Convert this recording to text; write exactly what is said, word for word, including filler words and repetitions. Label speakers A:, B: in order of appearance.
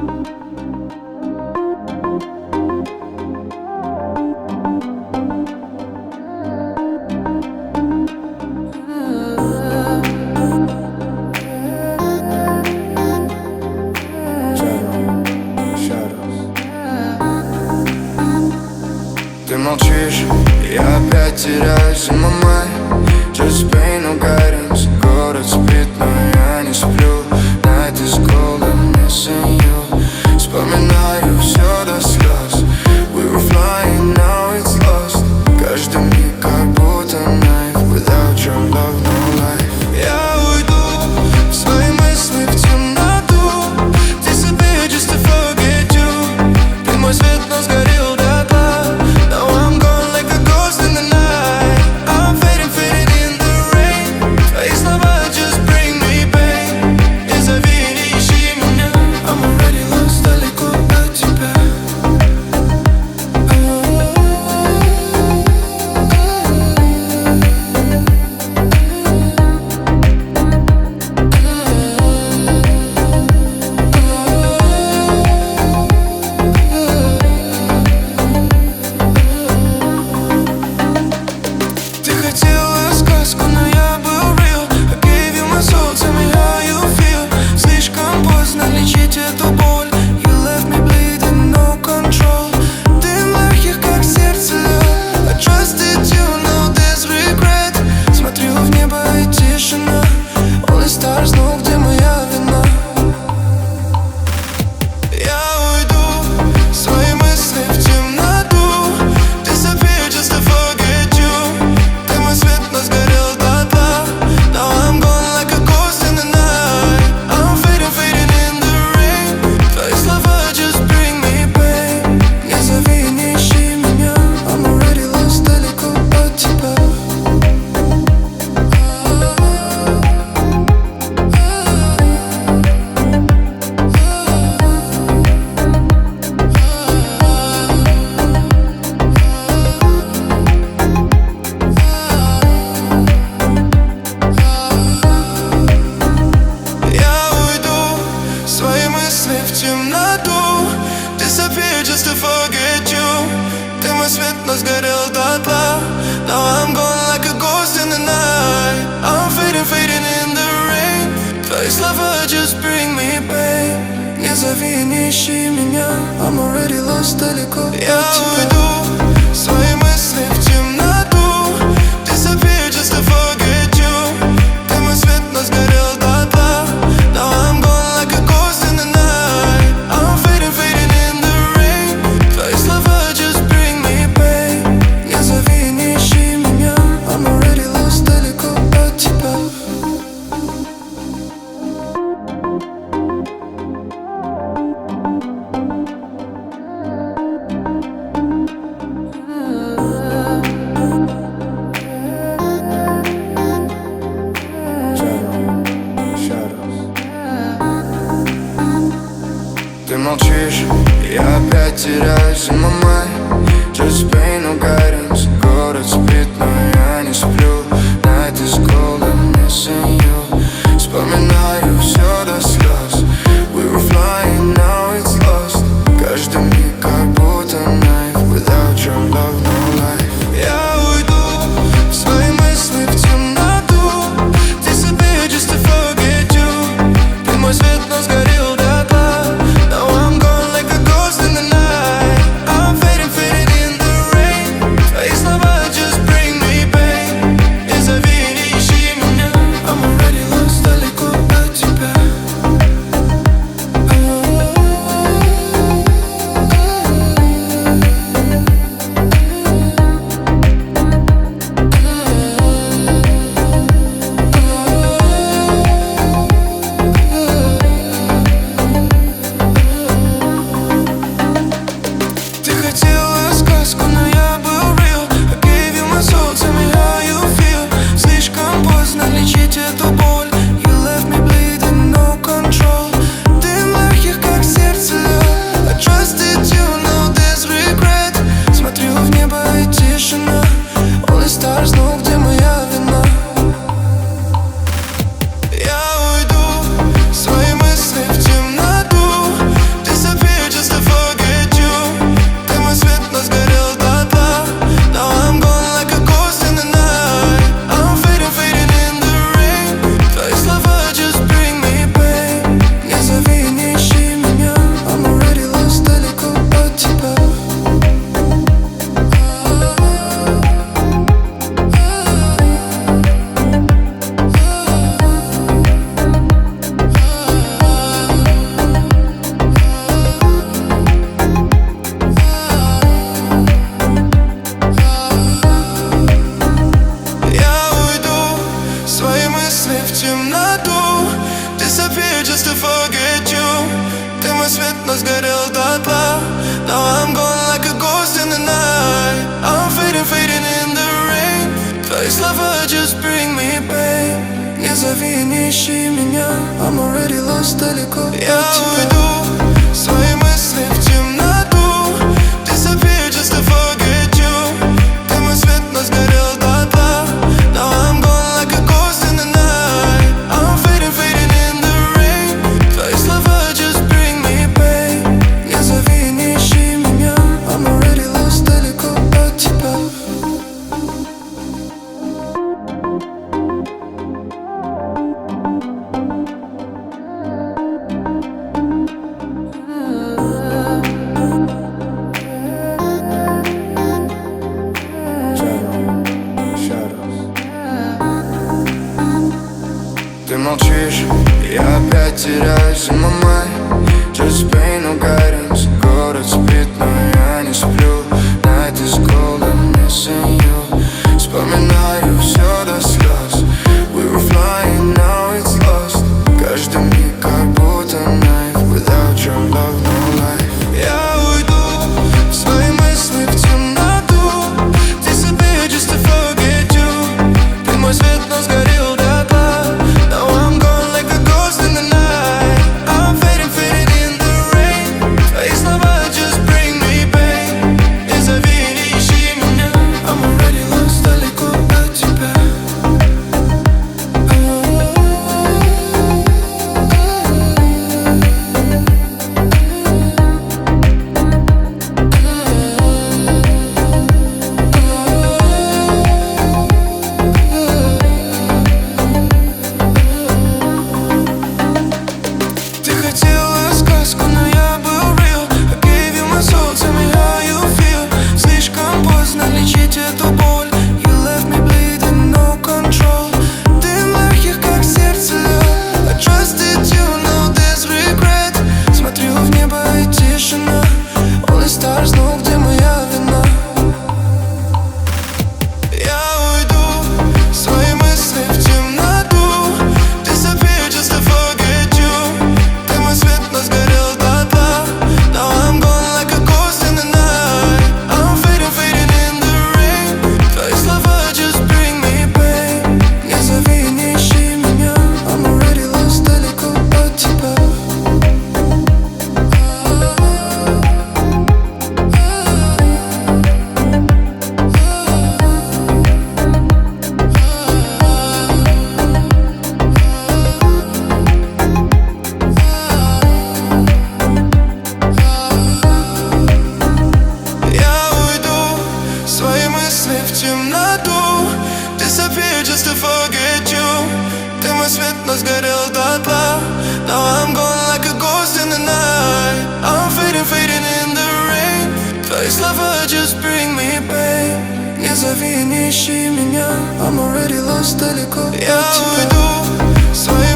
A: Ты молчишь, я опять теряюсь in my mind. Just pain, no guidance. Город спит, но я не сплю. Night is cold, I'm missing you. Вспоминаю все до слез. We were flying, now it's lost. Каждый миг как будто knife. Without your love, no life. Я уйду в свои мысли, в темноту. Disappear just to forget you. Ты мой свет, но сгорел дотла. Just to forget you. Ты мой свет, но сгорел дотла. Now I'm gone like a ghost in the night. I'm fading, fading in the rain. Твои слова just bring me pain. Не зови, не ищи меня. I'm already lost далеко от тебя. Я уйду в свои мысли в темноту. Disappear just to forget you. Ты мой свет, но сгорел дотла. Now I'm gone like a ghost in the night. I'm fading, fading in the rain. Твои слова just bring me pain. Не зови, не ищи меня. I'm already lost далеко от тебя. Ты молчишь, я опять теряюсь in my mind. Just pain, no guidance. Город спит, но я не сплю. Night is cold, I'm missing you. Вспоминаю все до слез. We were flying, now it's lost. Каждый миг как будто knife. Without your love, no life. Я уйду в свои мысли в темноту. Disappear just to forget you. Ты мой свет, но сгорел дотла. Just bring me pain. свет, но сгорел дотла. Now I'm gone like a ghost in the night. I'm fading, fading in the rain. Твои слова just bring me pain. Не зови, не ищи меня, I'm already lost далеко от тебя. Я уйду в свои мысли в темноту. Disappear just to forget you. Ты мой свет, но сгорел дотла. Now I'm gone like a ghost in the night. I'm fading, fading in the rain. Твои слова just bring me pain. Не зови, не ищи меня, I'm already lost далеко от тебя. Ты молчишь, я опять теряюсь in my mind. Just pain, no guidance. Город спит, но я не сплю. Night is cold, I'm missing you. Вспоминаю все до слез. We were flying, now it's lost. Каждый миг как будто knife. Without your love, no life. Я уйду в свои мысли в темноту. Disappear just to forget you. Ты мой свет, но сгорел дотла. Disappear just to forget you. Ты мой свет, но сгорел дотла. Now I'm gone like a ghost in the night. I'm fading, fading in the rain. Твои слова just bring me pain. Не зови, не ищи меня, I'm already lost далеко от тебя. Я уйду в свои